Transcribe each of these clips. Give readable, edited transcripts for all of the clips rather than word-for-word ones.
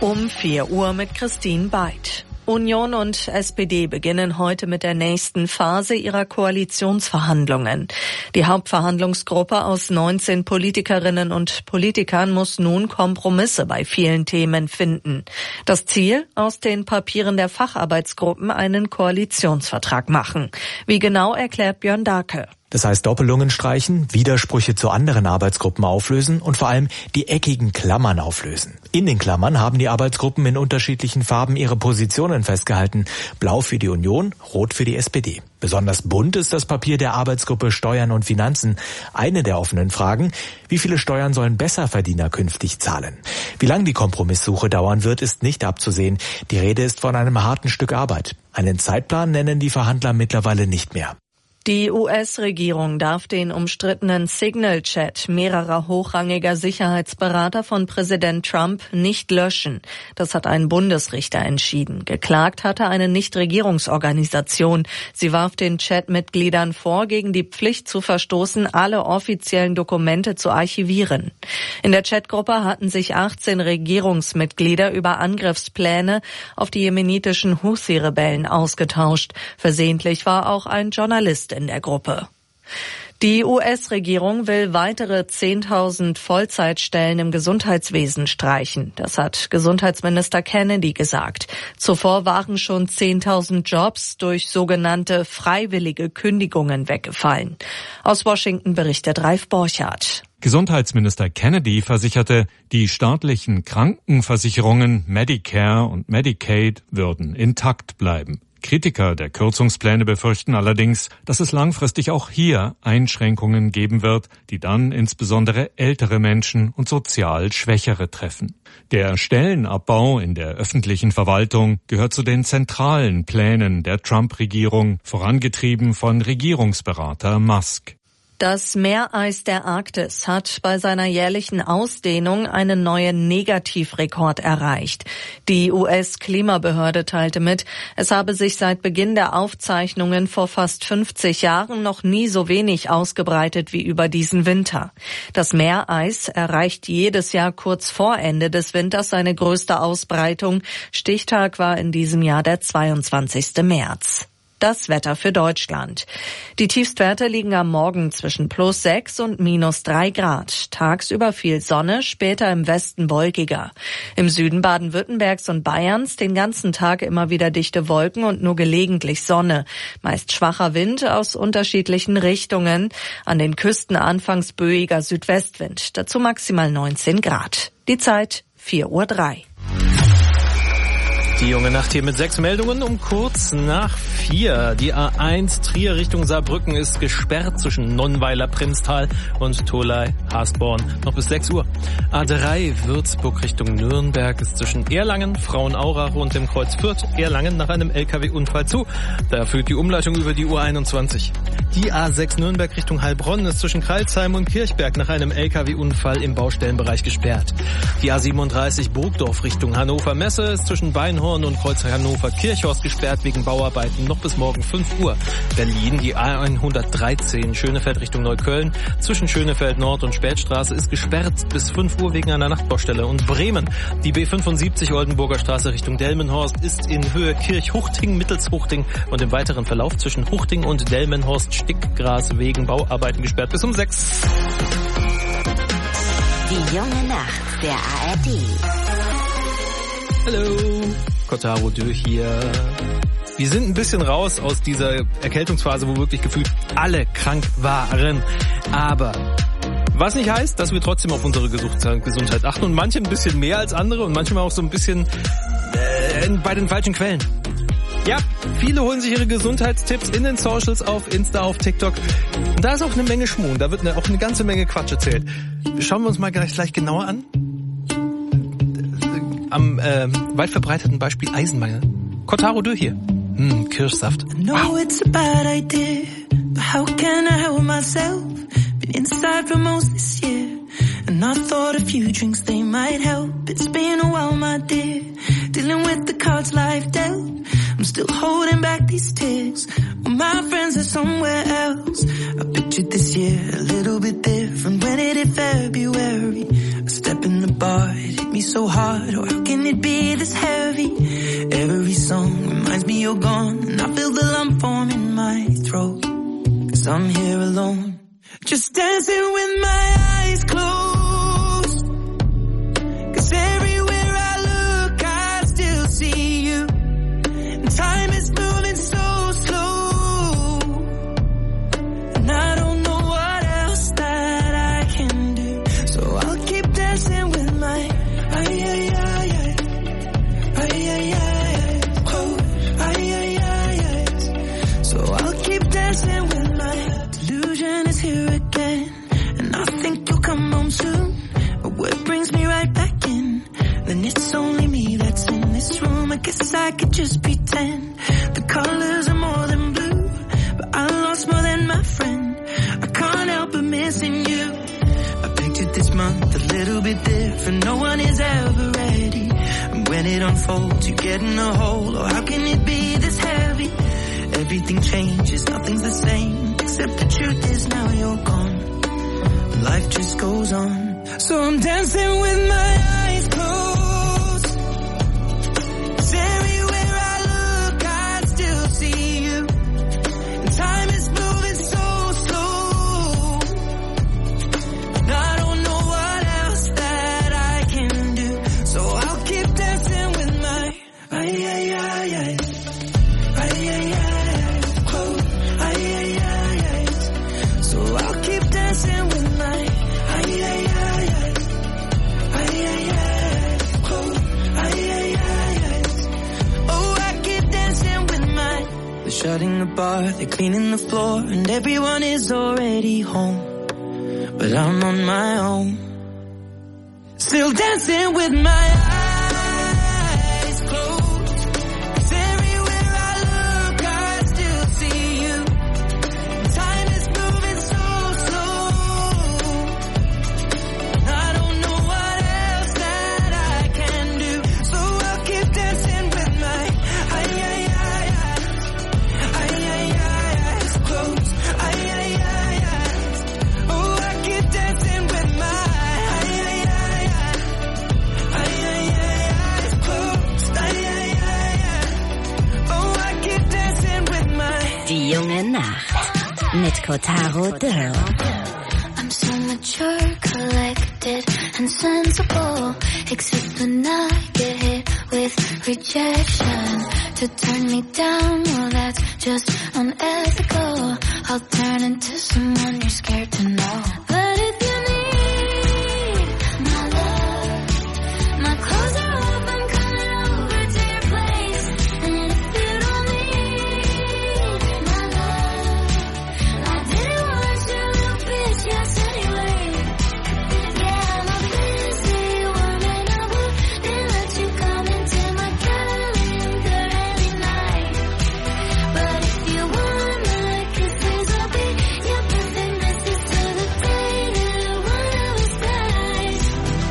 Um 4 Uhr mit Christine Beid. Union und SPD beginnen heute mit der nächsten Phase ihrer Koalitionsverhandlungen. Die Hauptverhandlungsgruppe aus 19 Politikerinnen und Politikern muss nun Kompromisse bei vielen Themen finden. Das Ziel: aus den Papieren der Facharbeitsgruppen einen Koalitionsvertrag machen. Wie genau, erklärt Björn Dahlke. Das heißt Doppelungen streichen, Widersprüche zu anderen Arbeitsgruppen auflösen und vor allem die eckigen Klammern auflösen. In den Klammern haben die Arbeitsgruppen in unterschiedlichen Farben ihre Positionen festgehalten. Blau für die Union, rot für die SPD. Besonders bunt ist das Papier der Arbeitsgruppe Steuern und Finanzen. Eine der offenen Fragen: Wie viele Steuern sollen Besserverdiener künftig zahlen? Wie lange die Kompromisssuche dauern wird, ist nicht abzusehen. Die Rede ist von einem harten Stück Arbeit. Einen Zeitplan nennen die Verhandler mittlerweile nicht mehr. Die US-Regierung darf den umstrittenen Signal-Chat mehrerer hochrangiger Sicherheitsberater von Präsident Trump nicht löschen. Das hat ein Bundesrichter entschieden. Geklagt hatte eine Nichtregierungsorganisation. Sie warf den Chat-Mitgliedern vor, gegen die Pflicht zu verstoßen, alle offiziellen Dokumente zu archivieren. In der Chatgruppe hatten sich 18 Regierungsmitglieder über Angriffspläne auf die jemenitischen Houthi-Rebellen ausgetauscht. Versehentlich war auch ein Journalist in der Gruppe. Die US-Regierung will weitere 10.000 Vollzeitstellen im Gesundheitswesen streichen. Das hat Gesundheitsminister Kennedy gesagt. Zuvor waren schon 10.000 Jobs durch sogenannte freiwillige Kündigungen weggefallen. Aus Washington berichtet Ralf Borchardt. Gesundheitsminister Kennedy versicherte, die staatlichen Krankenversicherungen Medicare und Medicaid würden intakt bleiben. Kritiker der Kürzungspläne befürchten allerdings, dass es langfristig auch hier Einschränkungen geben wird, die dann insbesondere ältere Menschen und sozial Schwächere treffen. Der Stellenabbau in der öffentlichen Verwaltung gehört zu den zentralen Plänen der Trump-Regierung, vorangetrieben von Regierungsberater Musk. Das Meereis der Arktis hat bei seiner jährlichen Ausdehnung einen neuen Negativrekord erreicht. Die US-Klimabehörde teilte mit, es habe sich seit Beginn der Aufzeichnungen vor fast 50 Jahren noch nie so wenig ausgebreitet wie über diesen Winter. Das Meereis erreicht jedes Jahr kurz vor Ende des Winters seine größte Ausbreitung. Stichtag war in diesem Jahr der 22. März. Das Wetter für Deutschland. Die Tiefstwerte liegen am Morgen zwischen +6 und -3 Grad. Tagsüber viel Sonne, später im Westen wolkiger. Im Süden Baden-Württembergs und Bayerns den ganzen Tag immer wieder dichte Wolken und nur gelegentlich Sonne. Meist schwacher Wind aus unterschiedlichen Richtungen. An den Küsten anfangs böiger Südwestwind. Dazu maximal 19 Grad. Die Zeit 4:03 Uhr. Die junge Nacht hier mit 6 Meldungen um kurz nach 4. Die A1 Trier Richtung Saarbrücken ist gesperrt zwischen Nonnweiler, Primstal und Tholey, Hasborn noch bis 6 Uhr. A3 Würzburg Richtung Nürnberg ist zwischen Erlangen, Frauenaurach und dem Kreuz Fürth Erlangen nach einem LKW-Unfall zu. Da führt die Umleitung über die U21. Die A6 Nürnberg Richtung Heilbronn ist zwischen Crailsheim und Kirchberg nach einem LKW-Unfall im Baustellenbereich gesperrt. Die A37 Burgdorf Richtung Hannover Messe ist zwischen Weinhorn und Kreuz Hannover-Kirchhorst gesperrt wegen Bauarbeiten noch bis morgen 5 Uhr. Berlin, die A113 Schönefeld Richtung Neukölln zwischen Schönefeld Nord und Spätstraße ist gesperrt bis 5 Uhr wegen einer Nachtbaustelle. Und Bremen, die B75 Oldenburger Straße Richtung Delmenhorst ist in Höhe Kirchhuchting, Mittelshuchting und im weiteren Verlauf zwischen Huchting und Delmenhorst Stickgras wegen Bauarbeiten gesperrt bis um 6. Die junge Nacht der ARD. Hallo, Kotaro Dö hier. Wir sind ein bisschen raus aus dieser Erkältungsphase, wo wirklich gefühlt alle krank waren. Aber was nicht heißt, dass wir trotzdem auf unsere Gesundheit achten und manche ein bisschen mehr als andere und manchmal auch so ein bisschen bei den falschen Quellen. Ja, viele holen sich ihre Gesundheitstipps in den Socials, auf Insta, auf TikTok. Und da ist auch eine Menge Schmuh, da wird auch eine ganze Menge Quatsch erzählt. Schauen wir uns mal gleich genauer an. Am weit verbreiteten Beispiel Eisenmangel. Kotaro Dö hier. Kirschsaft. No, it's a bad idea, but how can I help myself? Been inside for most this year, and And I thought a few drinks, they might help. It's been a while, my dear, dealing with the cards life dealt. I'm still holding back these tears, well, my friends are somewhere else. I pictured this year a little bit different when it hit February. A step in the bar, it hit me so hard, oh how can it be this heavy? Every song reminds me you're gone, and I feel the lump form in my throat, 'cause I'm here alone, just dancing with my eyes closed. 'Cause everywhere I look I still see you, and time is moving so slow, and I don't know what else that I can do, so I'll keep dancing with my so I'll keep dancing with my delusion is here again, and I think you'll come home soon, but what brings me right back in, then it's only me that's in this room. I guess I could just pretend the colors are more than blue, but I lost more than my friend. I can't help but missing you. I pictured this month a little bit different, no one is ever ready, and when it unfolds you get in a hole, oh how can it be this heavy? Everything changes, nothing's the same, except the truth is now you're gone, life just goes on, so I'm dancing with my eyes closed, 'cause everywhere I look I still see you, and time is moving so slow, and I don't know what else that I can do, so I'll keep dancing with my so I'll keep dancing with my oh I keep dancing with my. They're shutting the bar, they're cleaning the floor, and everyone is already home, but I'm on my own, still dancing with my eyes closed, 'cause everywhere I look I still see you, and time is moving so slow, and I don't know what else that I can do, so I'll keep dancing with my eyes closed, oh I keep dancing with my Die junge Nacht mit Kotaro Dill. I'm so mature, collected and sensible, except when I get hit with rejection. To turn me down, well that's just unethical. I'll turn into someone you're scared to know. But if you need my love, my clothes are off, I'm coming over to your place. And if you don't need my love, I didn't want you, little bitch, yes anyway. Yeah, I'm a busy woman, I wouldn't let you come into my calendar every night. But if you want my kisses, I'll be your perfect missus till the day that one of us dies.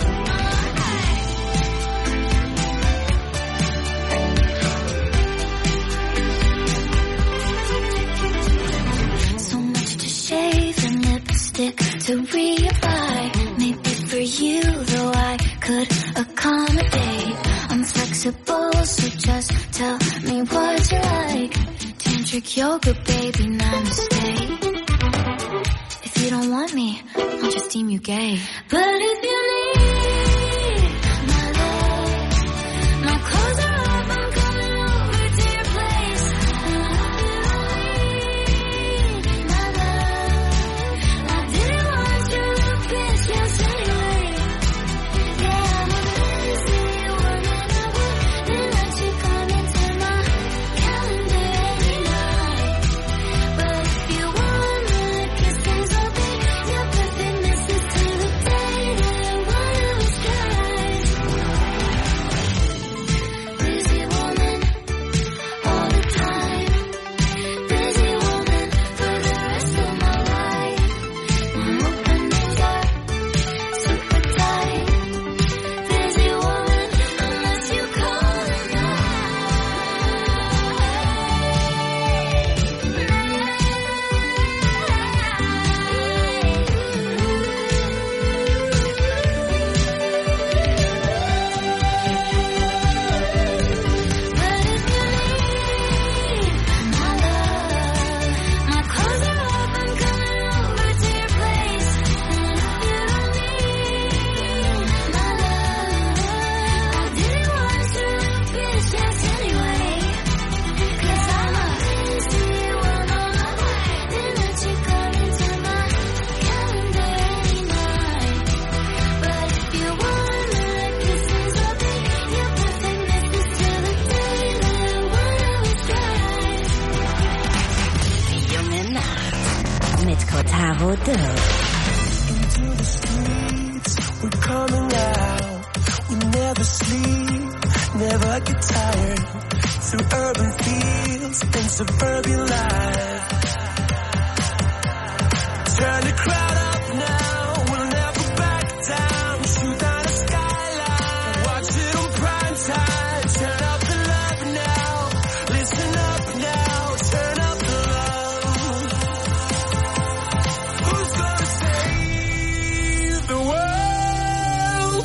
So much to shave and lipstick to reapply. Maybe for you, though I could accommodate. I'm flexible, so just tell me what you like. Tantric yoga, baby, namaste. If you don't want me, I'll just deem you gay. But if you need my love, my clothes are off, I'm coming over to your place. My love, I didn't want you, little bitch, yes anyway. Yeah, I'm a busy woman, I wouldn't let you come into my calendar every night. But if you want my kisses, I'll be your perfect missus till the day Dill. Into the streets, we're coming out. We never sleep, never get tired. Through urban fields and suburban life. Turn the crowd up now, we'll never back down. Shoot down the skyline, watch it on prime time. Turn up the love now, listen up now. Turn up the love. Who's gonna save the world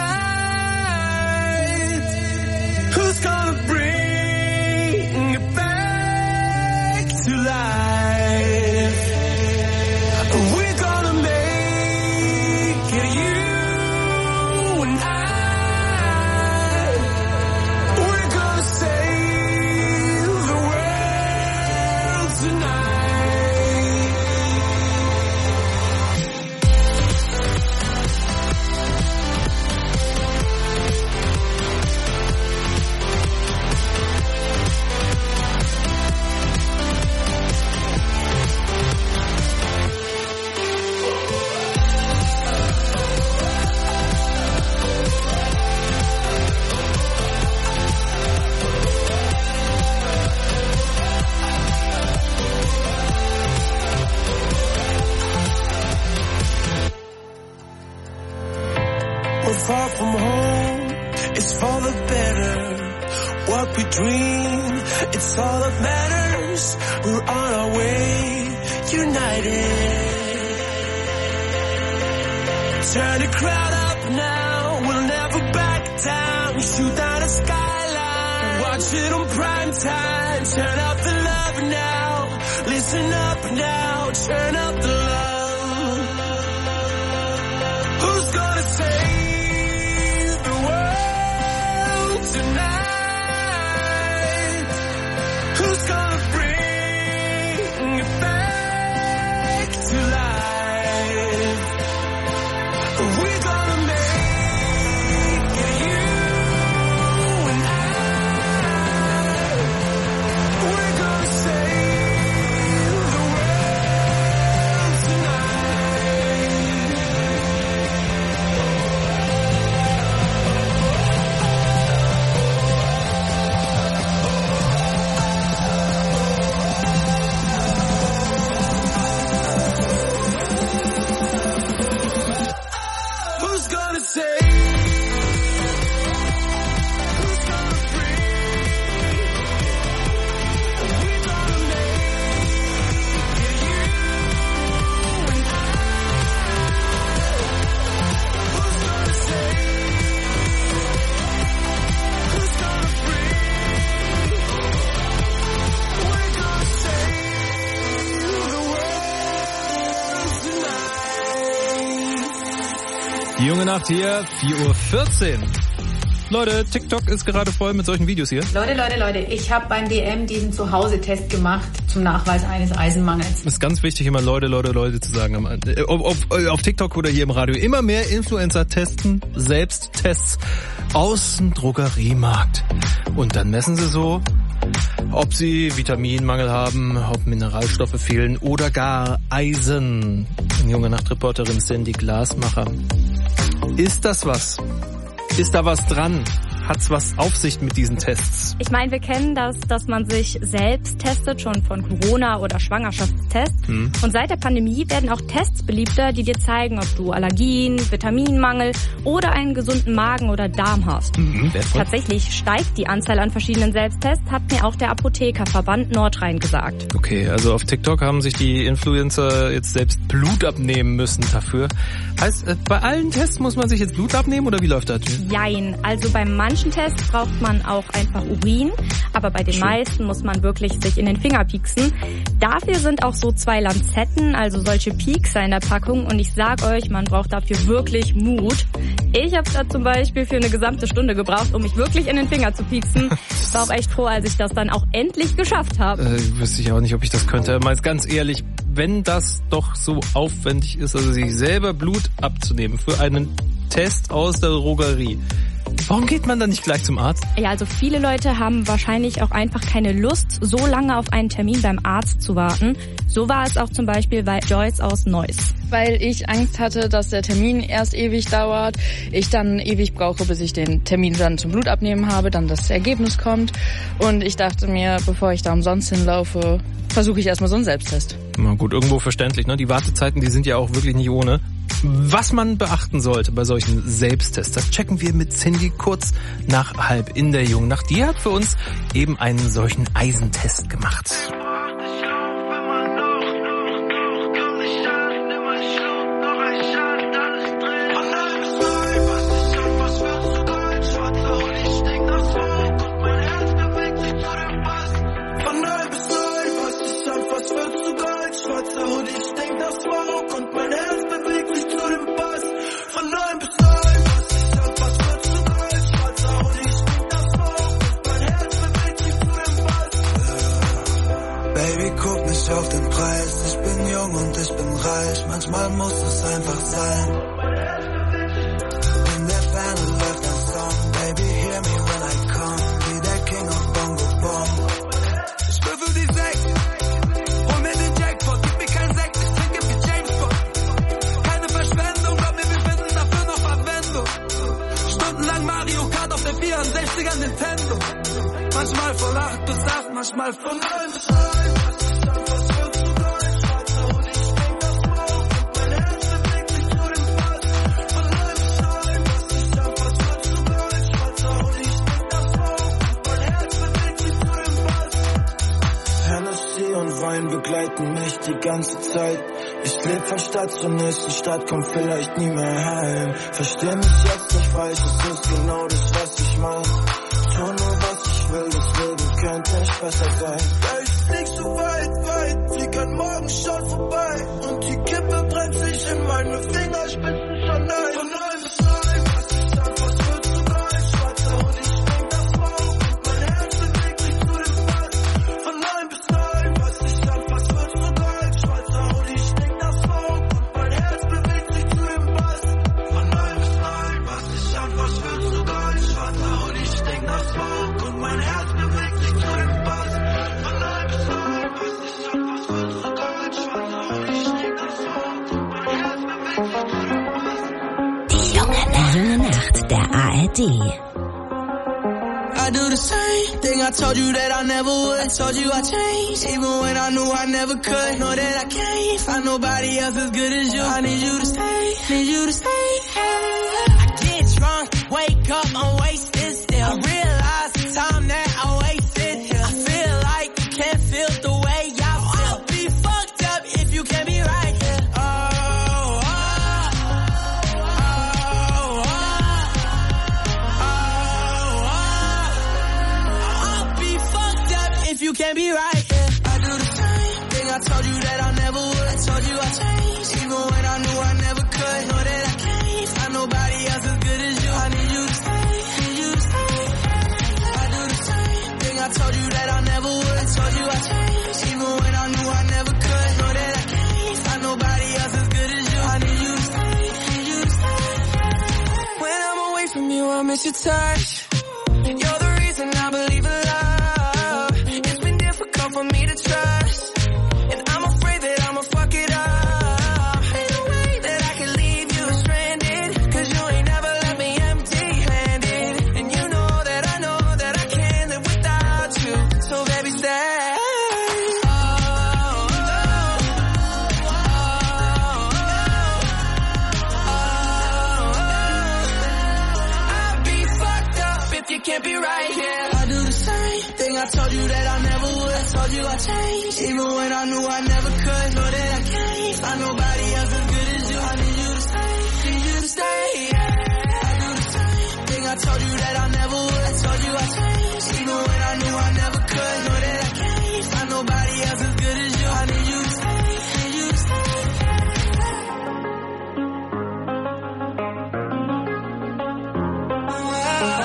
tonight? Who's gonna bring it back to life? We're gonna make it, you and I. We're gonna save the world tonight. We're far from home, it's for the better. What we dream, it's all that matters. We're on our way, united. Turn the crowd up now, we'll never back down. Shoot down the skyline, watch it on prime time. Turn up the love now, listen up now. Turn up the love. Who's gonna save the world tonight? Who's gonna bring it back to life? We're gonna make it, you and I. We're gonna save the world tonight. Who's gonna save? Who's gonna bring? We're gonna make it, you and I. Who's gonna save? Who's gonna bring? We're gonna save the world tonight. Die junge Nacht hier, 4:14 Uhr. Leute, TikTok ist gerade voll mit solchen Videos hier. Leute, ich habe beim DM diesen Zuhause-Test gemacht zum Nachweis eines Eisenmangels. Es ist ganz wichtig, immer Leute zu sagen. Auf TikTok oder hier im Radio. Immer mehr Influencer testen Selbsttests aus dem Drogeriemarkt. Und dann messen sie so, ob sie Vitaminmangel haben, ob Mineralstoffe fehlen oder gar Eisen. Junge Nachtreporterin Sandy Glasmacher. Ist das was? Ist da was dran? Hat's was auf sich mit diesen Tests? Ich meine, wir kennen das, dass man sich selbst testet, schon von Corona- oder Schwangerschaftstests. Und seit der Pandemie werden auch Tests beliebter, die dir zeigen, ob du Allergien, Vitaminmangel oder einen gesunden Magen oder Darm hast. Tatsächlich steigt die Anzahl an verschiedenen Selbsttests, hat mir auch der Apothekerverband Nordrhein gesagt. Okay, also auf TikTok haben sich die Influencer jetzt selbst Blut abnehmen müssen dafür. Heißt, bei allen Tests muss man sich jetzt Blut abnehmen oder wie läuft das? Jein, also bei manchen Tests braucht man auch einfach Urin, aber bei den meisten muss man wirklich sich in den Finger pieksen. Dafür sind auch so 2 Lanzetten, also solche Piekser in der Packung, und ich sag euch, man braucht dafür wirklich Mut. Ich habe da zum Beispiel für eine gesamte Stunde gebraucht, um mich wirklich in den Finger zu pieksen. Ich war auch echt froh, als ich das dann auch endlich geschafft habe. Wüsste ich auch nicht, ob ich das könnte. Mal ganz ehrlich, wenn das doch so aufwendig ist, also sich selber Blut abzunehmen für einen Test aus der Drogerie, Warum geht man dann nicht gleich zum Arzt? Ja, also viele Leute haben wahrscheinlich auch einfach keine Lust, so lange auf einen Termin beim Arzt zu warten. So war es auch zum Beispiel bei Joyce aus Neuss. Weil ich Angst hatte, dass der Termin erst ewig dauert, ich dann ewig brauche, bis ich den Termin dann zum Blutabnehmen habe, dann das Ergebnis kommt. Und ich dachte mir, bevor ich da umsonst hinlaufe, versuche ich erstmal so einen Selbsttest. Na gut, irgendwo verständlich, ne? Die Wartezeiten, die sind ja auch wirklich nicht ohne. Was man beachten sollte bei solchen Selbsttests, das checken wir mit Cindy kurz nach 1:30 in der Jungen Nacht. Die hat für uns eben einen solchen Eisentest gemacht. Auf den Preis, ich bin jung und ich bin reich, manchmal muss es einfach sein. In der Ferne läuft ein Song, baby hear me when I come, wie der King of Bongo Bong. Ich würfel die 6, hol mir den Jackpot, gib mir keinen Sekt, ich trinke wie James Bond. Keine Verschwendung, glaub mir, wir finden dafür noch Verwendung. Stundenlang Mario Kart auf der 64er Nintendo. Manchmal von 8 bis 8, manchmal von 9 bis 9. Begleiten mich die ganze Zeit. Ich lebe von Stadt zur nächsten Stadt, komm vielleicht nie mehr heim. Versteh mich jetzt nicht falsch, es ist genau das, was ich mein. Tu nur, was ich will, das Leben könnte nicht besser sein. Ja, ich flieg so weit, flieg an morgen schon vorbei. Und die Kippe brennt sich in meine Fingerspitzen schon ein. Von 9 bis 9, was ich sag, was wird zu geil? Schwarzer Hund, ich denk das Bauch und mein Herz bewegt sich zu dem Bass. Von 9 bis 9, was ich sag, was wird zu geil? Schwarzer Hund, ich denk das Bauch und mein Herz bewegt sich zu dem Bass. Von 9 bis 9, was ich sag, was wird zu geil? Schwarzer Hund, ich denk das Bauch und mein Herz bewegt sich zu dem Bass. Von 9 bis 9, was ich sag, was wird zu geil? Schwarzer Hund, ich denk das Bauch und mein Herz bewegt sich zu dem Bass. Die junge Nacht der ARD. I do the same thing I told you that I never would. I told you I changed, even when I knew I never could. Know that I can't find nobody else as good as you. I need you to stay, need you to stay. I get drunk, wake up, I'm wasted still. I realize the time that I wasted here. I feel like you can't feel the way I feel. I'll be fucked up if you can't be right here. If you can't be right, yeah. I do the same thing I told you that I never would. I told you I changed, even when I knew I never could. Know that I can't find nobody else as good as you. I need you to stay, need you to stay. I do the same thing I told you that I never would. I told you I changed, even when I knew I never could. Know that I can't find nobody else as good as you. I need you to stay, need you to stay. When I'm away from you, I miss your touch. You're the reason I believe in love. For me to trust, and I'm afraid that I'ma fuck it up. Ain't no way that I can leave you stranded, cause you ain't never left me empty-handed. And you know that I can't live without you. So baby stay. I'd be fucked up if you can't be right here. I do the same thing I told you that I never would. I told you I changed, even when I knew I never could. Know that I can't find nobody else as good as you. I need you to stay, need you to stay. Yeah. I do the same thing I told you that I never would. I told you I changed, even when I knew I never could. Know that I can't find nobody else as good as you. I need you to stay, need you to stay.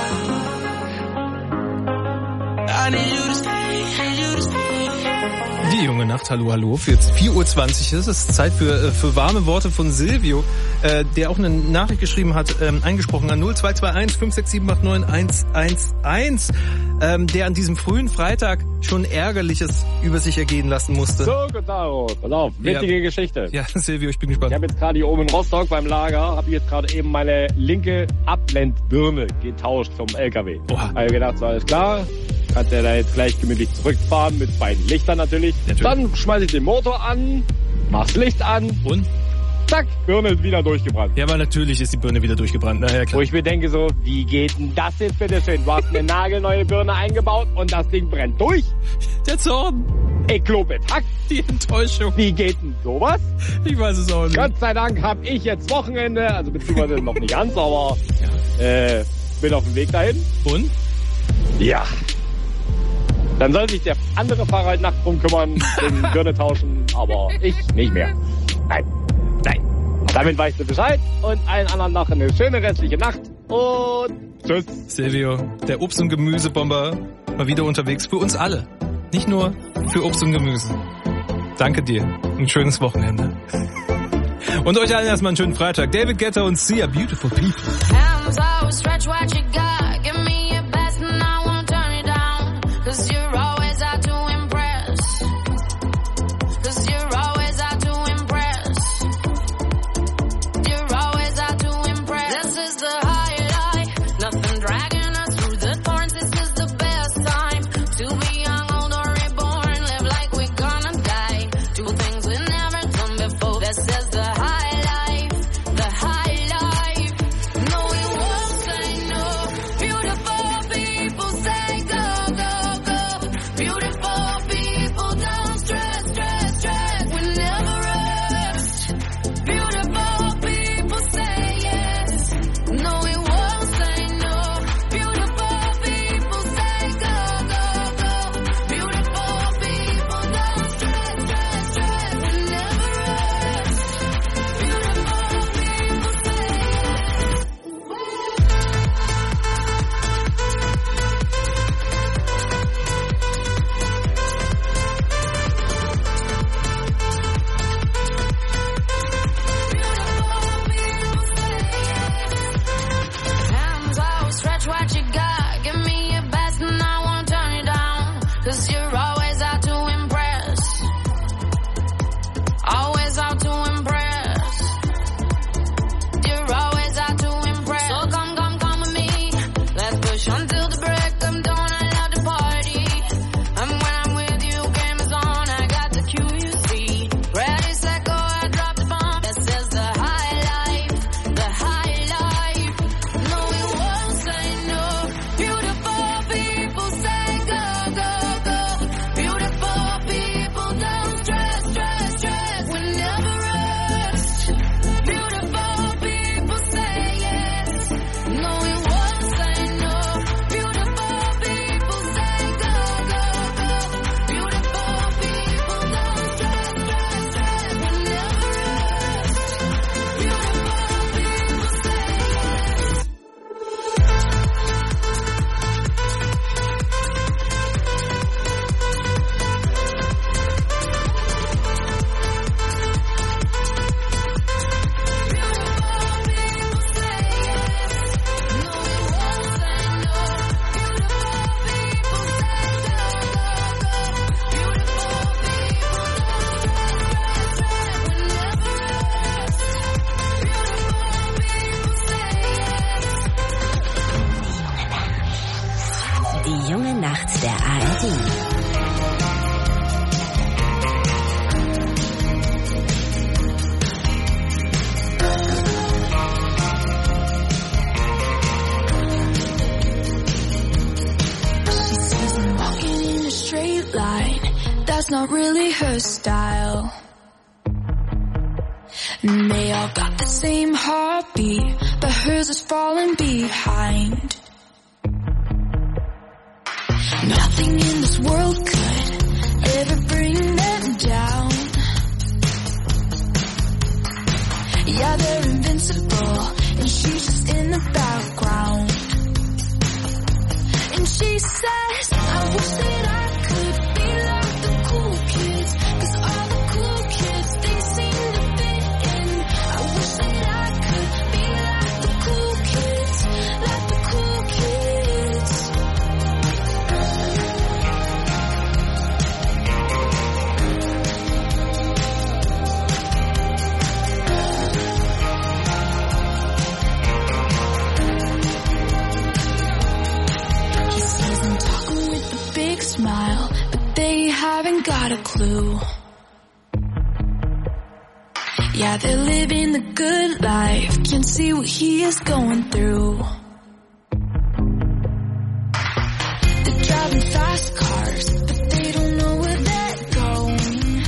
I need you to stay, need you to stay. Die junge Nacht, hallo, für jetzt 4:20 Uhr. Es ist Zeit für warme Worte von Silvio, der auch eine Nachricht geschrieben hat, eingesprochen an 0221 56789 111, der an diesem frühen Freitag schon Ärgerliches über sich ergehen lassen musste. So, Gotaro, pass auf, witzige Geschichte. Ja, Silvio, ich bin gespannt. Ich habe jetzt gerade hier oben in Rostock beim Lager, habe ich jetzt gerade eben meine linke Abblendbirne getauscht vom LKW. Oha. Habe gedacht, so alles klar, kannst ja da jetzt gleich gemütlich zurückfahren mit beiden Lichtern natürlich. Dann schmeiße ich den Motor an, mach's Licht an und zack, Birne ist wieder durchgebrannt. Ja, aber natürlich ist die Birne wieder durchgebrannt. Na ja, klar. Wo ich mir denke so, wie geht denn das jetzt bitte schön? Du hast eine nagelneue Birne eingebaut und das Ding brennt durch? Der Zorn. Ich glaube, Hack. Die Enttäuschung. Wie geht denn sowas? Ich weiß es auch nicht. Gott sei Dank habe ich jetzt Wochenende, also beziehungsweise noch nicht ganz, aber bin auf dem Weg dahin. Und? Ja. Dann soll sich der andere Fahrer halt nachts drum kümmern, den Birne tauschen, aber ich nicht mehr. Nein. Damit weißt du Bescheid und allen anderen noch eine schöne restliche Nacht und tschüss. Silvio, der Obst- und Gemüsebomber, mal wieder unterwegs für uns alle. Nicht nur für Obst und Gemüse. Danke dir. Ein schönes Wochenende. Und euch allen erstmal einen schönen Freitag. David Guetta und Sia, Beautiful People. Hands out, stretch what you got. Give me your best and I won't turn it down. 'Cause you're always out to impress. 'Cause you're always out to impress. You're always out to impress. This is the highlight. Nothing dragging us through the thorns. This is the best time to be young, old or reborn. Live like we're gonna die. Do things we've never done before. This is the high life. The high life. No, we won't say no. Beautiful people say go, go, go. Beautiful people don't stress, stress, stress. We never rest. Beautiful people say yes. No, we won't say no. Beautiful people say go, go, go. Beautiful people don't stress, stress, stress. We never rest. Beautiful people say yes. Hands out, stretch what you got. Give me your best and I won't turn it down. 'Cause you're always out to impress. Always out to impress. You're always out to impress. So come with me. Let's push until the break of dawn. I love to party. And when I'm with you, game is on. I got the cue, you see. Ready, set, go, I drop the bomb. This is the high life. The high life. No, we won't say no. Beautiful people say go, go, go. Beautiful people don't stress, stress, stress. We never rest. Beautiful people say yes. No, we won't say no. Beautiful people say go, go, go. Beautiful people don't stress, stress, stress. We never rest. Beautiful people say yes. Die junge Nacht der ARD. She says I'm walking in a straight line. That's not really her style. And they all got the same heartbeat, but hers is falling behind. Nothing in this world could ever bring them down. Yeah, they're invincible, and she's just in the background. And she says, I wish that I could be like the cool kids. smile, but they haven't got a clue. Yeah, they're living the good life, can't see what he is going through. They're driving fast cars, but they don't know where they're going.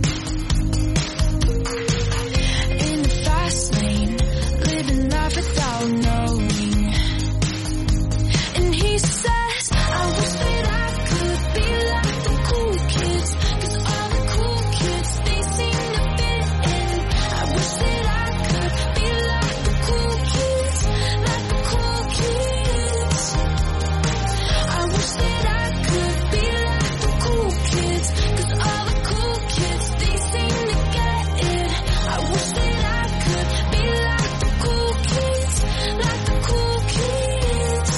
In the fast lane, living life without knowing. And he says, I wish that I could be like the cool kids, 'cause all the cool kids, they seem to fit in. I wish that I could be like the cool kids, like the cool kids. I wish that I could be like the cool kids, 'cause all the cool kids, they seem to get it. I wish that I could be like the cool kids, like the cool kids.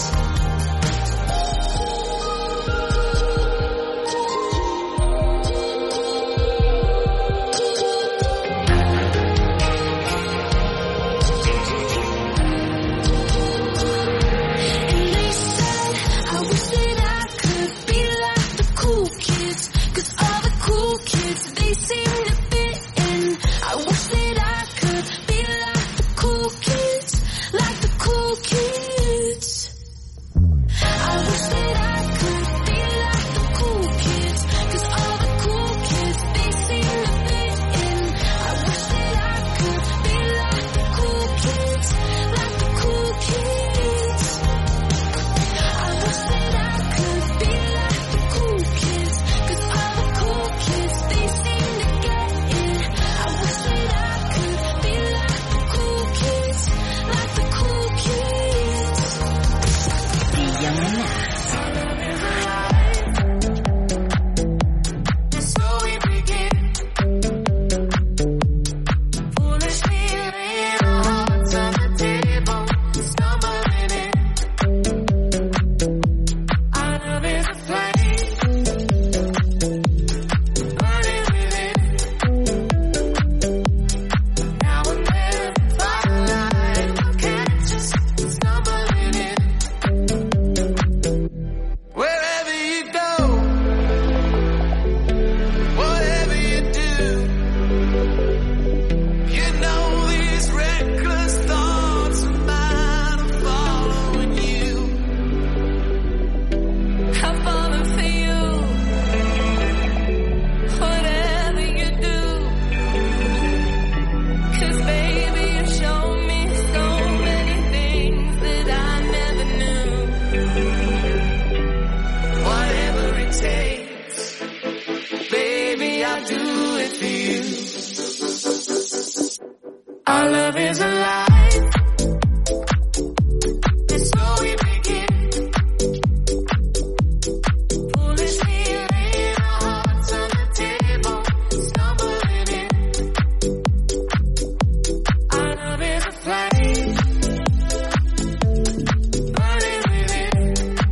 And they said, I wish that I could be like the cool kids, 'cause all the cool kids, they seem to fit in. I wish that I could be like the cool kids, like the cool kids. I wish that I could be like the cool kids, 'cause all the cool kids, they seem to fit in. I wish that I could be like the cool kids, like the cool kids. I wish that I could be like the cool kids, 'cause all the cool kids, they seem to get it. I wish that I could be like the cool kids, like the cool kids. Die junge Nacht. So we begin. Foolishly laying our hearts on the table, stumbling in. Our love is a flame, burning within. Now and then, firelight, can't just stumbling in. Wherever you go, whatever you do, you know these reckless thoughts of mine are following you. I'm falling for you, whatever you do, 'cause baby you shown me so many things that I never knew. Whatever it takes, baby, I'll do it for you. Our love is alive, and so we begin. Foolishly laying our hearts on the table, stumbling in. Our love is a flame, burning within.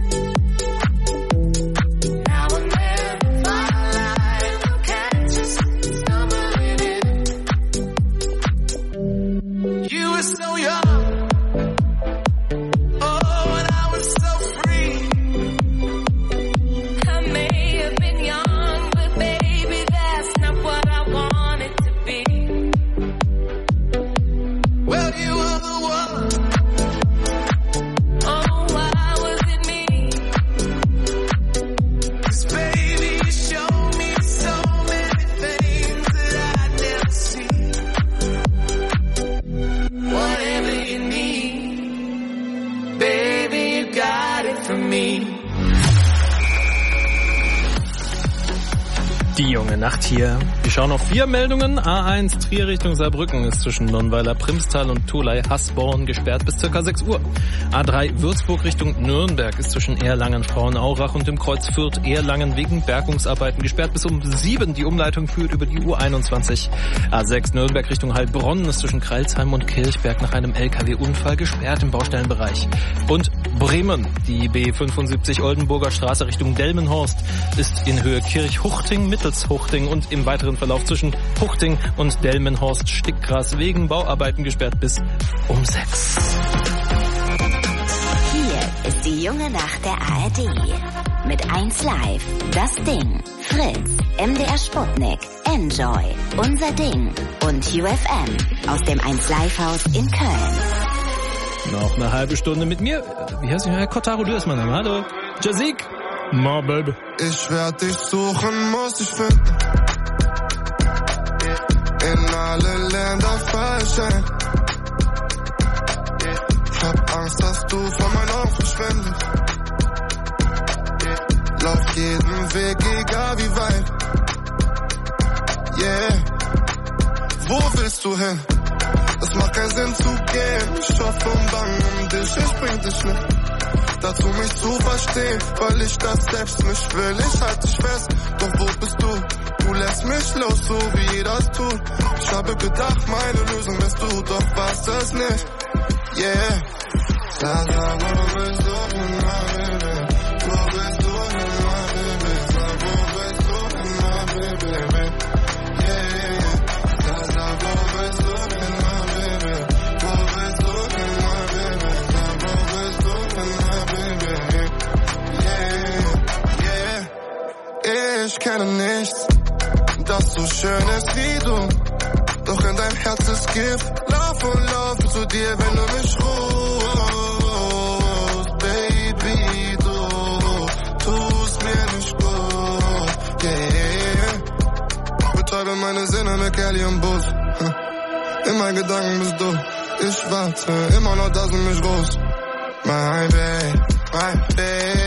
Now and then, firelight will catch us stumbling in. You were so young, oh, and I was so free. I may have been young, but baby, that's not what I wanted to be. Well, you were the one. Oh, why was it me? 'Cause baby, you showed me so many things that I'd never seen. Whatever you need, baby, you got it from me. Die junge Nacht hier. Wir schauen auf 4 Meldungen. A1 Trier Richtung Saarbrücken ist zwischen Nonnweiler Primstal und Tholey Hasborn gesperrt bis ca. 6 Uhr. A3 Würzburg Richtung Nürnberg ist zwischen Erlangen Frauenaurach und dem Kreuz Fürth Erlangen wegen Bergungsarbeiten gesperrt bis um 7. Die Umleitung führt über die U21. A6 Nürnberg Richtung Heilbronn ist zwischen Kreilsheim und Kirchberg nach einem LKW-Unfall gesperrt im Baustellenbereich. Und Bremen, die B75 Oldenburger Straße Richtung Delmenhorst ist in Höhe Kirchhuchting, Mittelshuchting und im weiteren Verlauf zwischen Huchting und Delmenhorst Stickgras wegen Bauarbeiten gesperrt bis um 6. Hier ist die Die junge Nacht der ARD. Mit 1 Live, Das Ding, Fritz, MDR Sputnik, Enjoy, Unser Ding und UFM aus dem 1 Live Haus in Köln. Noch eine halbe Stunde mit mir. Wie heißt ich? Kotaro, du ist mein Name. Hallo. Jazik. Ma, Baby. Ich werd dich suchen, muss dich finden. In alle Länder falschen. Hab Angst, dass du von meinen Augen verschwindest. Lauf jeden Weg, egal wie weit. Yeah. Wo willst du hin? Es macht keinen Sinn zu gehen. Ich hoffe und bange um dich, ich bring dich nicht dazu, mich zu verstehen, weil ich das selbst nicht will. Ich halte dich fest, doch wo bist du? Du lässt mich los, so wie jeder es tut. Ich habe gedacht, meine Lösung bist du, doch warst es nicht. Yeah. Sag, wo bist du hin, my baby? Wo bist du hin, my baby? Sag, wo bist du hin, my baby? Yeah. Sag, wo bist du hin, my baby? Wo bist du hin, my baby? Sag, wo bist du hin, my baby? Yeah. Yeah. Ich kenne nichts, das so schön ist wie du. Doch in deinem Herz ist Gift. Lauf und lauf zu dir, wenn du mich rufst. Baby, du tust mir nicht gut. Yeah. Betäube meine Sinne mit Kelly und Bus. In meinen Gedanken bist du. Ich warte immer noch, dass du mich rufst. My baby, my baby.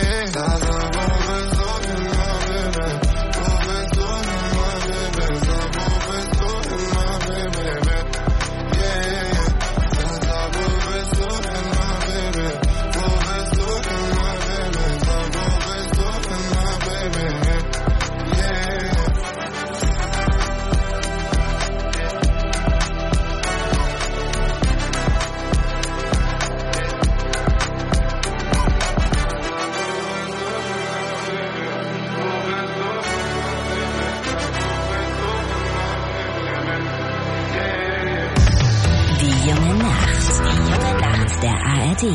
Der ARD.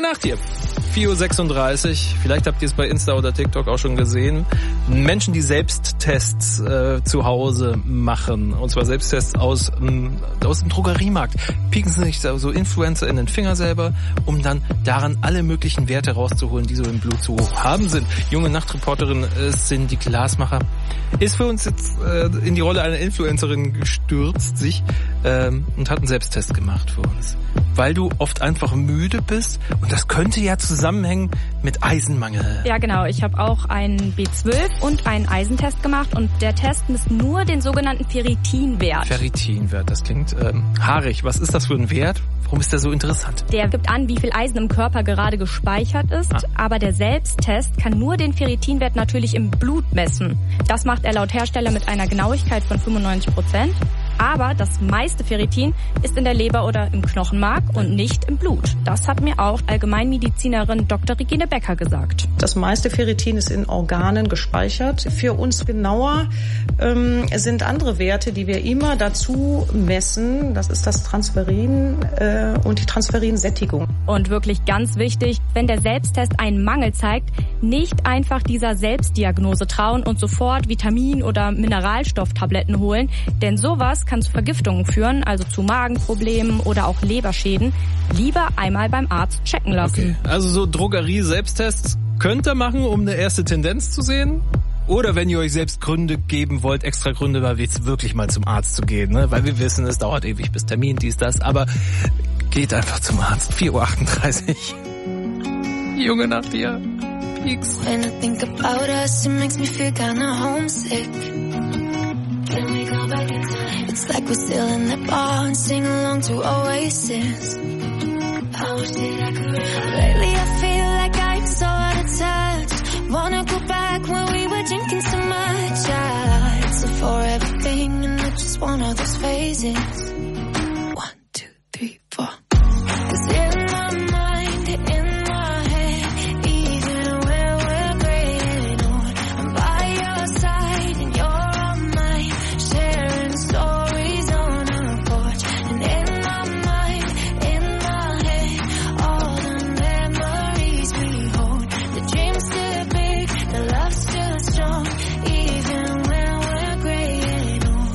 Nacht hier. 4:36 Uhr. Vielleicht habt ihr es bei Insta oder TikTok auch schon gesehen. Menschen, die Selbsttests zu Hause machen. Und zwar Selbsttests aus dem Drogeriemarkt. Pieken sich so Influencer in den Finger selber, um dann daran alle möglichen Werte rauszuholen, die so im Blut zu hoch haben sind. Junge Nachtreporterin Cindy Glasmacher ist für uns jetzt in die Rolle einer Influencerin gestürzt sich und hat einen Selbsttest gemacht für uns. Weil du oft einfach müde bist und das könnte ja zusammenhängen mit Eisenmangel. Ja, genau. Ich habe auch einen B12 und einen Eisentest gemacht und der Test misst nur den sogenannten Ferritinwert. Ferritinwert, das klingt haarig. Was ist das für ein Wert? Warum ist der so interessant? Der gibt an, wie viel Eisen im Körper gerade gespeichert ist, aber der Selbsttest kann nur den Ferritinwert natürlich im Blut messen. Das macht er laut Hersteller mit einer Genauigkeit von 95%. Aber das meiste Ferritin ist in der Leber oder im Knochenmark und nicht im Blut. Das hat mir auch Allgemeinmedizinerin Dr. Regine Becker gesagt. Das meiste Ferritin ist in Organen gespeichert. Für uns genauer sind andere Werte, die wir immer dazu messen. Das ist das Transferin und die Transferinsättigung. Und wirklich ganz wichtig, wenn der Selbsttest einen Mangel zeigt, nicht einfach dieser Selbstdiagnose trauen und sofort Vitamin- oder Mineralstofftabletten holen, denn sowas kann zu Vergiftungen führen, also zu Magenproblemen oder auch Leberschäden. Lieber einmal beim Arzt checken lassen. Okay. Also so Drogerie-Selbsttests könnt ihr machen, um eine erste Tendenz zu sehen? Oder wenn ihr euch selbst Gründe geben wollt, extra Gründe, weil jetzt wirklich mal zum Arzt zu gehen, ne? Weil wir wissen, es dauert ewig bis Termin, dies, das, aber geht einfach zum Arzt. 4:38 Uhr. Junge Nacht hier. Peaks. When I think about us, it makes me feel kinda homesick. It's like we're still in the bar and sing along to Oasis. I wish that I could. Lately I feel like I'm so out of touch. Wanna go back when we were drinking so much. It's a forever thing and it's just one of those phases. 1, 2, 3, 4. 'Cause in my mind, in my head, even when we're graying old, I'm by your side and you're on mine, sharing stories on our porch. And in my mind, in my head, all the memories we hold. The dream's still big, the love's still strong, even when we're graying old.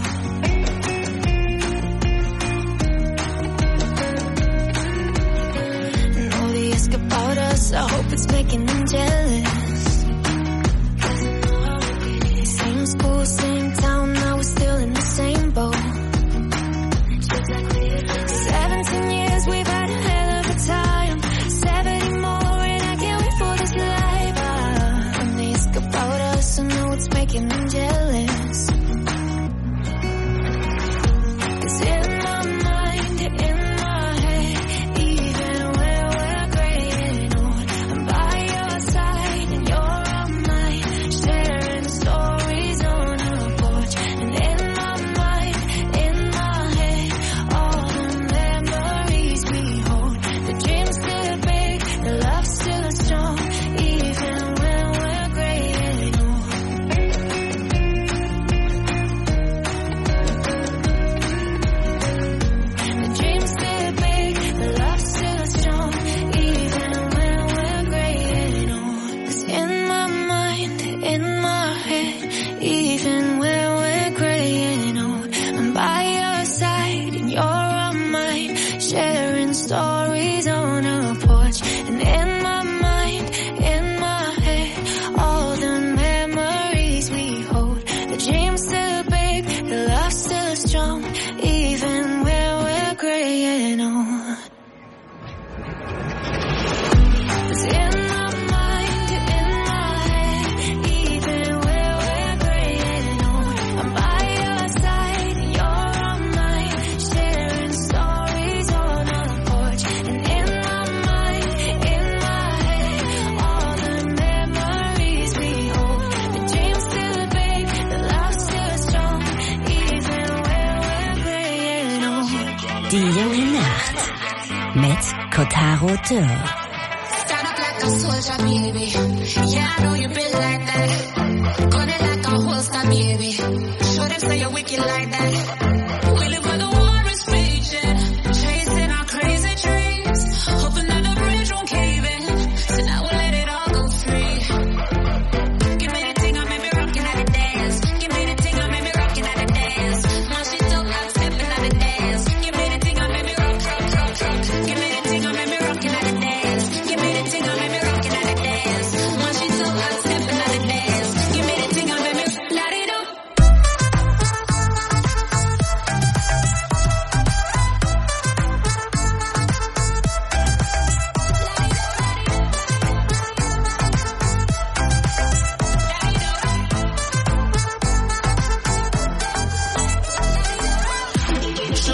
And all the ask about us, I hope it's making them jealous. Same school, same town, now we're still in the same boat. 17 years, we've had a hell of a time. 70 more, and I can't wait for this life. And they ask about us, I know it's making them jealous. 'Cause in my mind, in my head, even when we're graying old, I'm by your side and you're on mine, sharing stories on our porch. And in my mind, in my head, all the memories we hold. The dream's still big, the love's still strong, even when we're graying old. The dream's still big, the love's still strong, even when we're graying old. 'Cause in my mind, in my head, even when we're graying old, I'm by your side and you're on mine, sharing stories on our porch. And in my mind, in my head, all the memories we hold. The dream's still big, the love's still strong, even when we're graying old. 'Cause in my mind, in my head, even when we're graying old, I'm by your side and you're on mine, sharing stories on our porch. And in my mind, in my head, all the memories we hold. The dream's still big, the love's still strong, even when we're graying old. Die junge Nacht mit Kotaro Dürr. Stand up like a soldier, baby. Yeah, I know you been like that. Gun it like a holster, baby. Show them say you're wicked like that. We live where the war is raging, chasing our crazy dreams, hoping that the bridge won't cave in.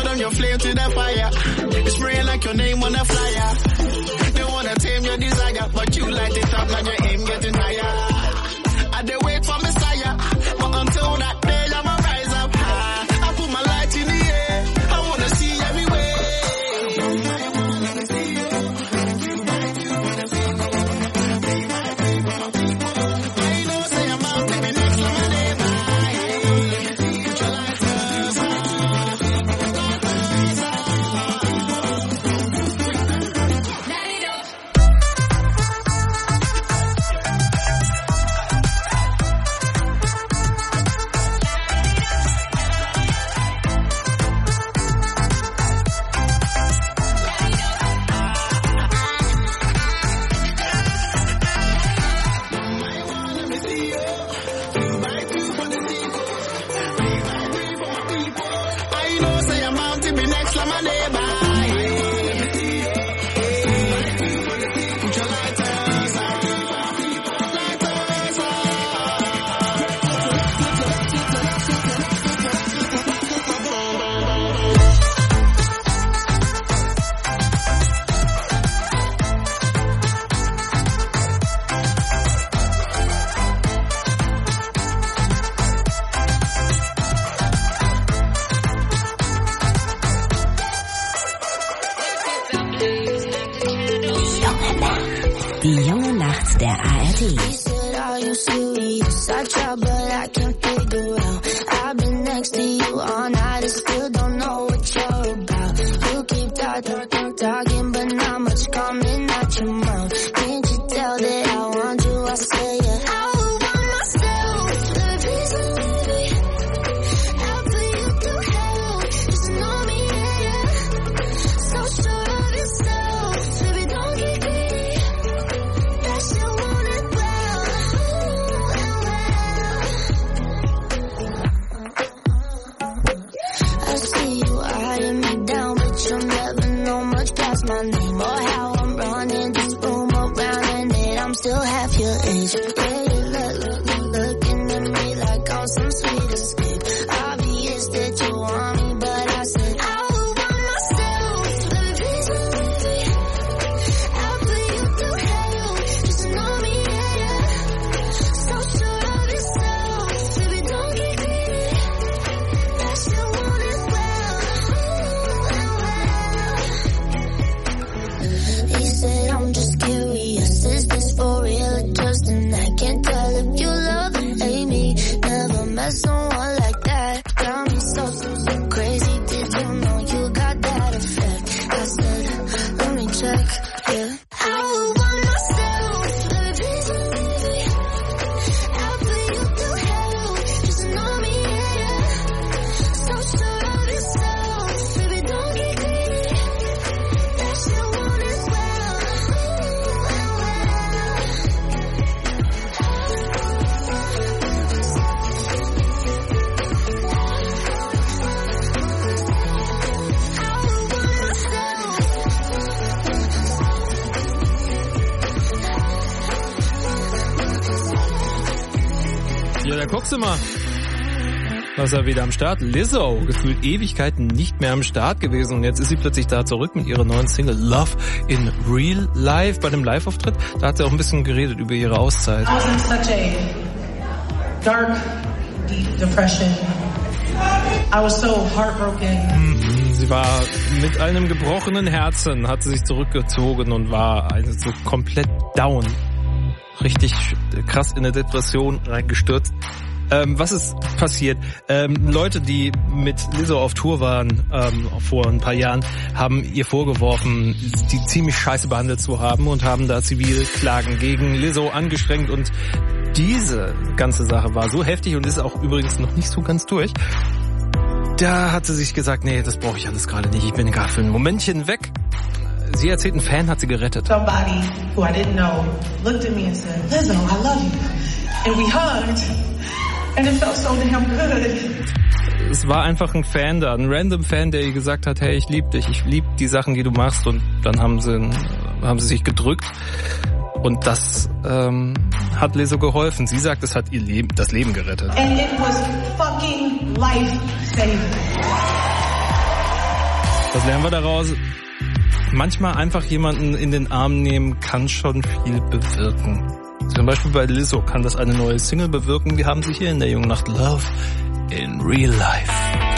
on your flame to the fire. It's spraying like your name on a flyer. They wanna tame your desire, but you light it up, now your aim getting higher. I dey wait for Messiah, but until that day I'ma rise up high. I put my light in the air, I wanna see everywhere. Die junge Nacht der ARD. Guckst du mal, was er wieder am Start. Lizzo, gefühlt Ewigkeiten nicht mehr am Start gewesen und jetzt ist sie plötzlich da zurück mit ihrer neuen Single Love in Real Life. Bei dem Live-Auftritt, da hat sie auch ein bisschen geredet über ihre Auszeit. I was in such a dark, deep depression. I was so heartbroken. Sie war mit einem gebrochenen Herzen, hat sie sich zurückgezogen und war so komplett down. Richtig krass in eine Depression reingestürzt. Was ist passiert? Leute, die mit Lizzo auf Tour waren vor ein paar Jahren, haben ihr vorgeworfen, die ziemlich scheiße behandelt zu haben und haben da Zivilklagen gegen Lizzo angestrengt. Und diese ganze Sache war so heftig und ist auch übrigens noch nicht so ganz durch. Da hat sie sich gesagt, nee, das brauche ich alles gerade nicht. Ich bin gerade für ein Momentchen weg. Sie erzählt, ein Fan hat sie gerettet. Somebody who I didn't know looked at me and said, Lizzo, I love you. And we hugged. And it felt so damn good. Es war einfach ein Fan da, ein random Fan, der ihr gesagt hat, hey, ich liebe dich, ich liebe die Sachen, die du machst. Und dann haben sie sich gedrückt. Und das hat Lizzo geholfen. Sie sagt, es hat ihr das Leben gerettet. And it was fucking life-saving. Was lernen wir daraus? Manchmal einfach jemanden in den Arm nehmen kann schon viel bewirken. Zum Beispiel bei Lizzo kann das eine neue Single bewirken. Wir haben sie hier in der Jungen Nacht. Love in Real Life.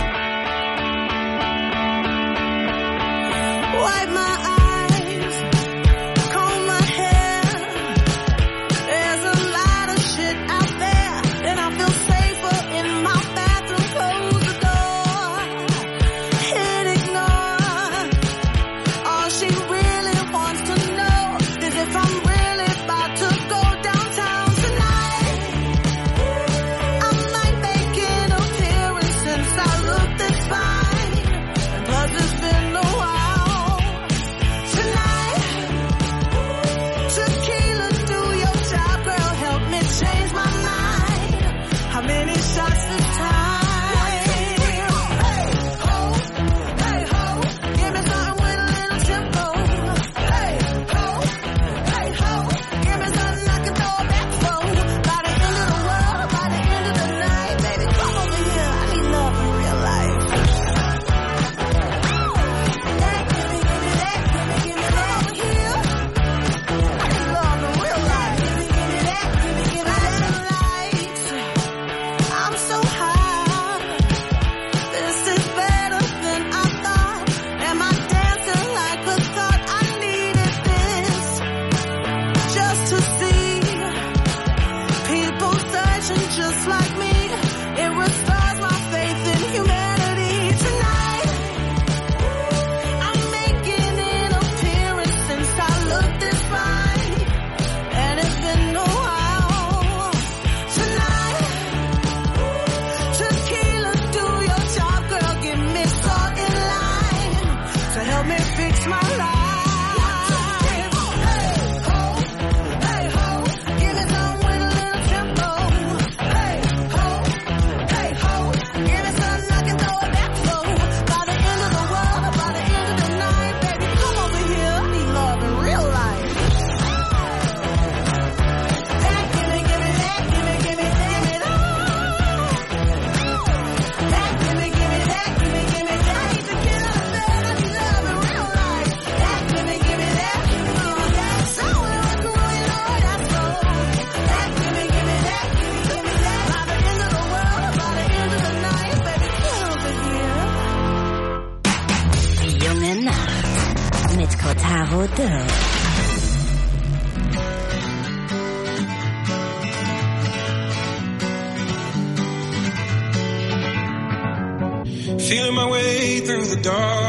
Feeling my way through the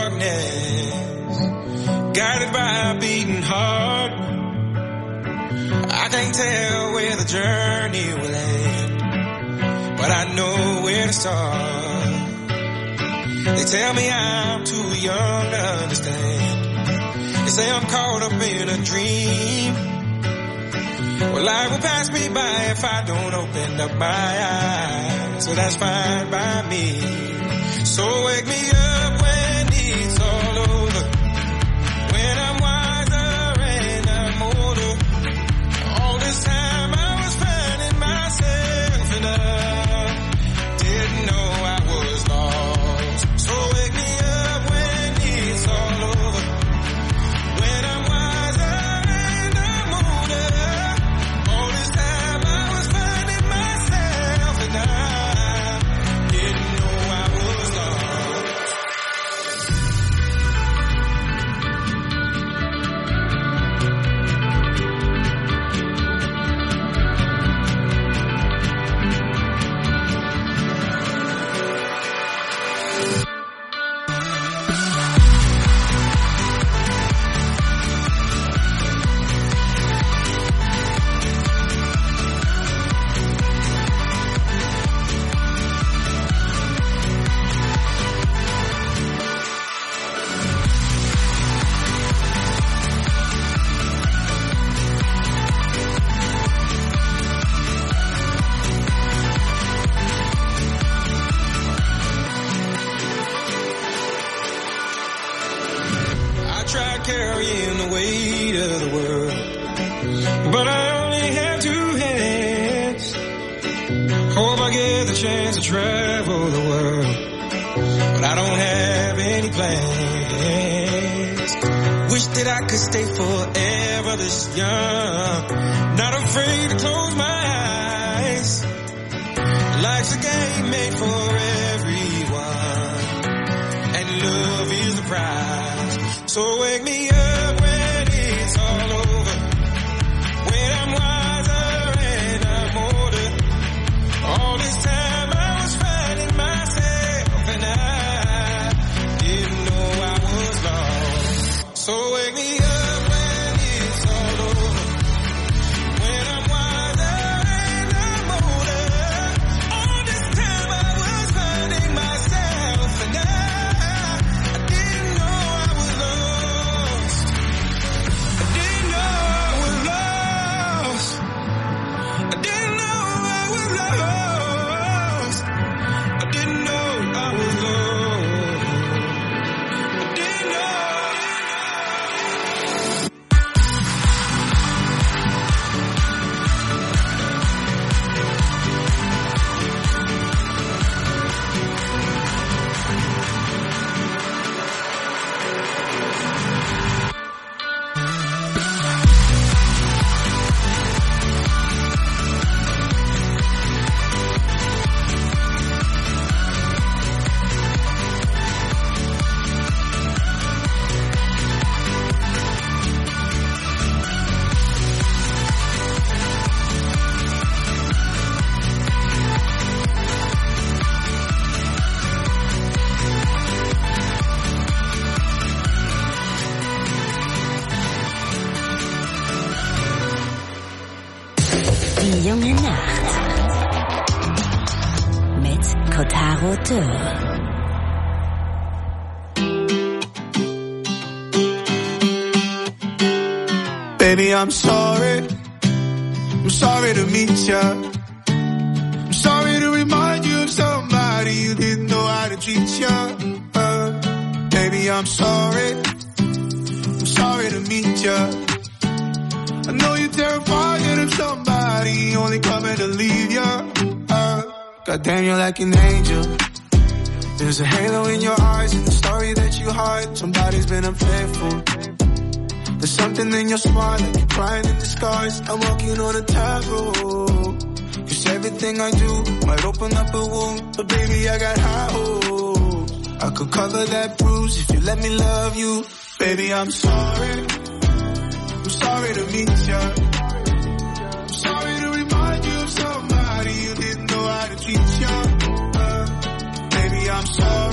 darkness, guided by a beating heart. I can't tell where the journey will end, but I know where to start. They tell me I'm too young to understand. They say I'm caught up in a dream. Well, life will pass me by if I don't open up my eyes, so that's fine by me. So wake me up when it's all over, when I'm wiser and I'm older. All this time I was finding myself and I didn't know I was lost. So wake me up when it's all over, when I'm wiser and I'm older. All this time I was finding myself and I didn't know I was lost. Carrying the weight of the world, but I only have two hands. Hope I get the chance to travel the world, but I don't have any plans. wish that I could stay forever this young. Not afraid to close my eyes. Life's a game made for everyone, and love is the prize. So wake me up when it's all over, when I'm wiser and I'm older. All this time I was finding myself, and I didn't know I was lost. So wake me up when it's all over, when I'm wiser and I'm older. All this time I was finding myself, and I didn't know I was lost. I didn't know I was lost. I didn't know I was lost. I didn't know I was lost. I didn't know. Die junge Nacht mit Kotaro Dürr. Baby, I'm sorry to meet ya. I'm sorry to remind you of somebody you didn't know how to treat ya. Baby, I'm sorry to meet ya. I know you're terrified of somebody only coming to leave ya. Goddamn, you're like an angel. There's a halo in your eyes and the story that you hide. Somebody's been unfaithful. There's something in your smile like you're crying in disguise. I'm walking on a tightrope. 'Cause everything I do might open up a wound, but baby, I got high hopes. I could cover that bruise if you let me love you. Baby, I'm sorry to meet ya. I'm sorry to remind you of somebody you didn't know how to treat ya. Baby, I'm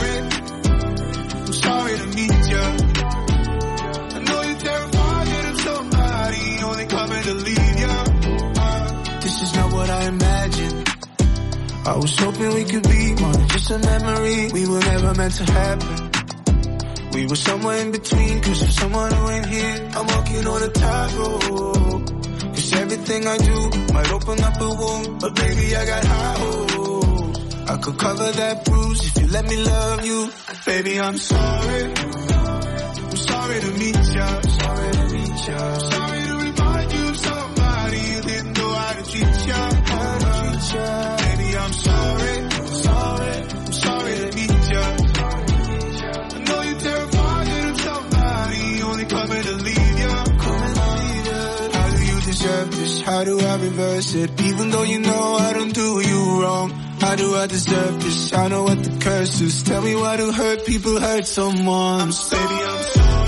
sorry to meet ya. I know you're terrified of somebody only coming to leave ya. This is not what I imagined. I was hoping we could be more than just a memory. We were never meant to happen. We were somewhere in between, 'cause you're someone who ain't here. I'm walking on a tightrope. 'Cause everything I do might open up a wound, but baby, I got high hopes. I could cover that bruise if you let me love you. Baby, I'm sorry to meet ya. Sorry to remind you of somebody you didn't know how to treat ya. Baby, I'm sorry to meet ya. I know you're terrified of somebody only coming to leave ya. How do you deserve this? How do I reverse it? Even though you know I don't do you wrong. How do I deserve this? I know what the curse is. Tell me why do hurt people hurt someone? Baby, I'm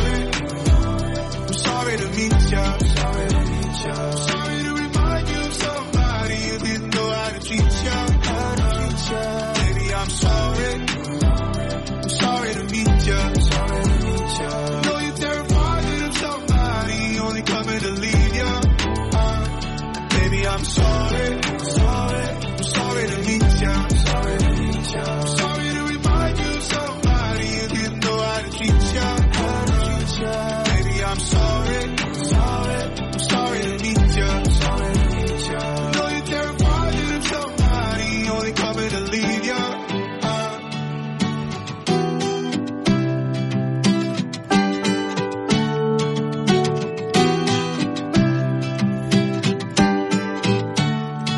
sorry to meet ya. Sorry to remind you of somebody you didn't know how to treat ya. Baby, I'm sorry to meet ya. I know you're terrified of somebody only coming to leave ya. Baby, I'm sorry to meet ya. Sorry to remind you of somebody you didn't know how to treat ya. Baby, I'm sorry to meet ya. I know you're terrified of somebody only coming to leave ya.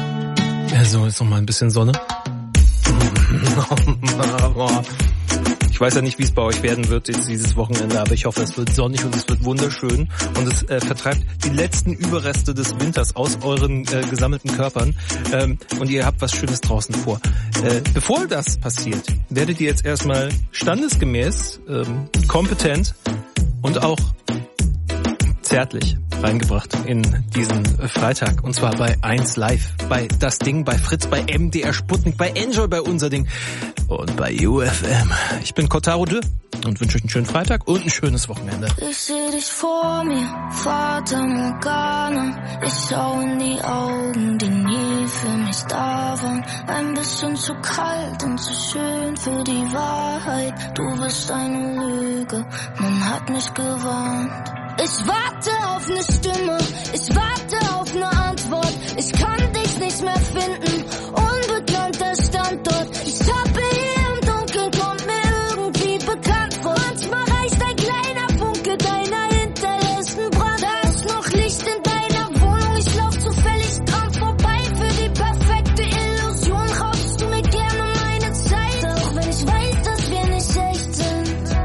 So, jetzt noch mal ein bisschen Sonne. Ich weiß ja nicht, wie es bei euch werden wird dieses Wochenende, aber ich hoffe, es wird sonnig und es wird wunderschön und es vertreibt die letzten Überreste des Winters aus euren gesammelten Körpern und ihr habt was Schönes draußen vor. Bevor das passiert, werdet ihr jetzt erstmal standesgemäß, kompetent und auch zärtlich reingebracht in diesen Freitag. Und zwar bei 1 Live, bei Das Ding, bei Fritz, bei MDR Sputnik, bei Enjoy, bei Unser Ding und bei UFM. Ich bin Kotaro Dürr und wünsche euch einen schönen Freitag und ein schönes Wochenende. Ich seh dich vor mir, Fata Morgana. Ich schau in die Augen, die nie für mich da waren. Ein bisschen zu kalt und zu schön für die Wahrheit. Du bist eine Lüge, man hat mich gewarnt. Ich warte auf eine Stimme, ich warte auf eine Antwort. Ich kann dich nicht mehr finden, unbekannter Standort. Ich tappe hier im Dunkeln, kommt mir irgendwie bekannt vor. Manchmal reicht ein kleiner Funke deiner hinterlässten Brand. Da ist noch Licht in deiner Wohnung, ich lauf zufällig dran vorbei. Für die perfekte Illusion raubst du mir gerne meine Zeit. Auch wenn ich weiß, dass wir nicht echt sind.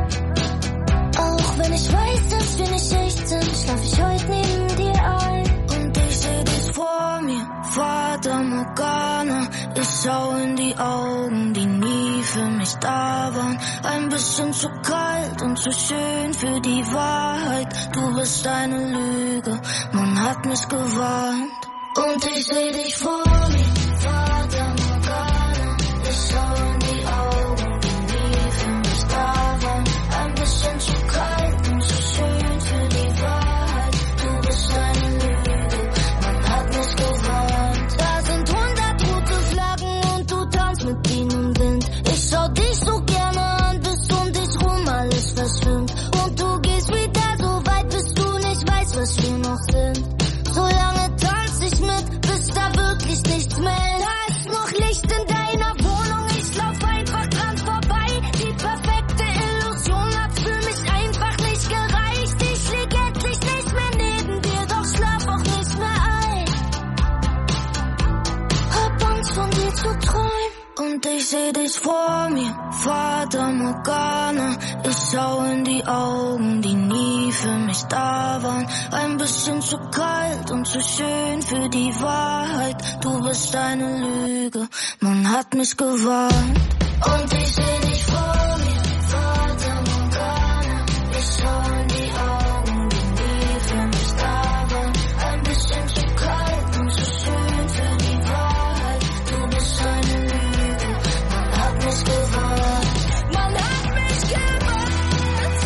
Auch wenn ich weiß, dass wir nicht echt sind, schlaf ich heute neben dir ein. Und ich seh dich vor mir, Fata Morgana. Ich schau in die Augen, die nie für mich da waren. Ein bisschen zu kalt und zu schön für die Wahrheit. Du bist eine Lüge, man hat mich gewarnt. Und ich seh dich vor mir, Fata Morgana. Ich schau in die Augen, die nie für mich da waren. Ein bisschen zu kalt und zu schön für die Wahrheit. Du bist eine Lüge, man hat mich gewarnt. Da sind 100 rote Flaggen und du tanzt mit ihnen im Wind. Ich schau dich so gerne an, bis um dich rum alles verschwimmt. Und du gehst wieder so weit, bis du nicht weißt, was wir noch sind. So lange tanz ich mit, bis da wirklich nichts mehr ist. Da ist noch Licht in deiner Wohnung, ich lauf einfach dran vorbei. Die perfekte Illusion hat für mich einfach nicht gereicht. Ich lieg endlich nicht mehr neben dir, doch schlaf auch nicht mehr ein. Hab Angst von dir zu träumen. Und ich seh dich vor mir, Fata Morgana. Ich schau in die Augen, die nie für mich da waren. Ein bisschen zu kalt und zu schön für die Wahrheit. Du bist eine Lüge, man hat mich gewarnt. Und ich seh dich vor mir, Fata Morgana. Ich schau in die Augen, die nie für mich da waren. Ein bisschen zu kalt und zu schön für die Wahrheit. Du bist eine Lüge, man hat mich gewarnt. Man hat mich gewarnt.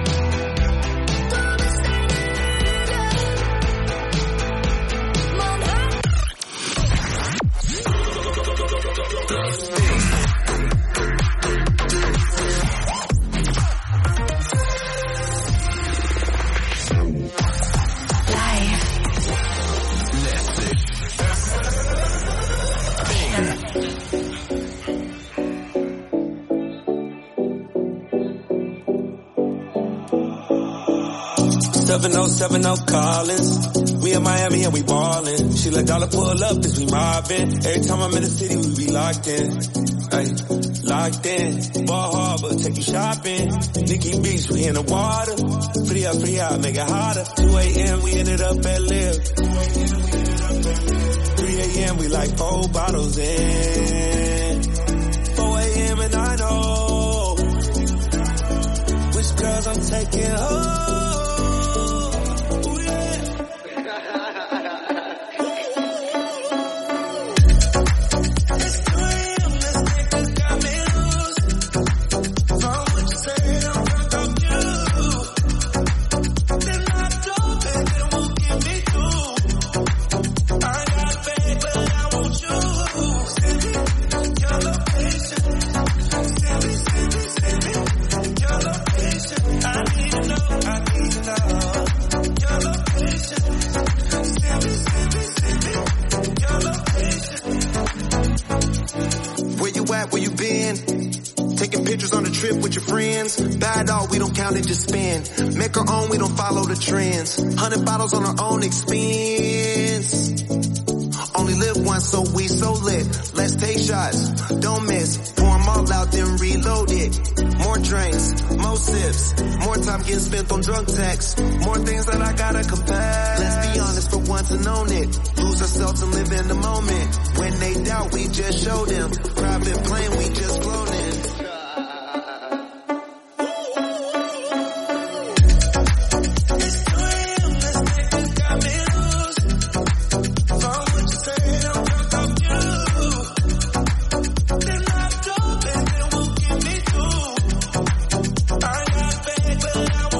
Du bist eine Lüge. Man hat... Collins. We in Miami and we ballin'. She let dollar pull up, this we mobbin'. Every time I'm in the city, we be locked in. Ay, locked in. Ball Harbor, take you shopping. Nikki Beach, we in the water. Free up, make it hotter. 2 a.m., we ended up at Live. 3 a.m., we like 4 bottles in. 4 a.m. and I know which girls I'm taking home. Just spend, make our own, we don't follow the trends. 100 bottles on our own expense. Only live once, so we so lit. Let's take shots, don't miss. Pour 'em them all out, then reload it. More drinks, more sips, more time getting spent on drunk texts. More things that I gotta compare. Let's be honest for once and own it. Lose ourselves and live in the moment. When they doubt, we just show them. Private plane, we just float.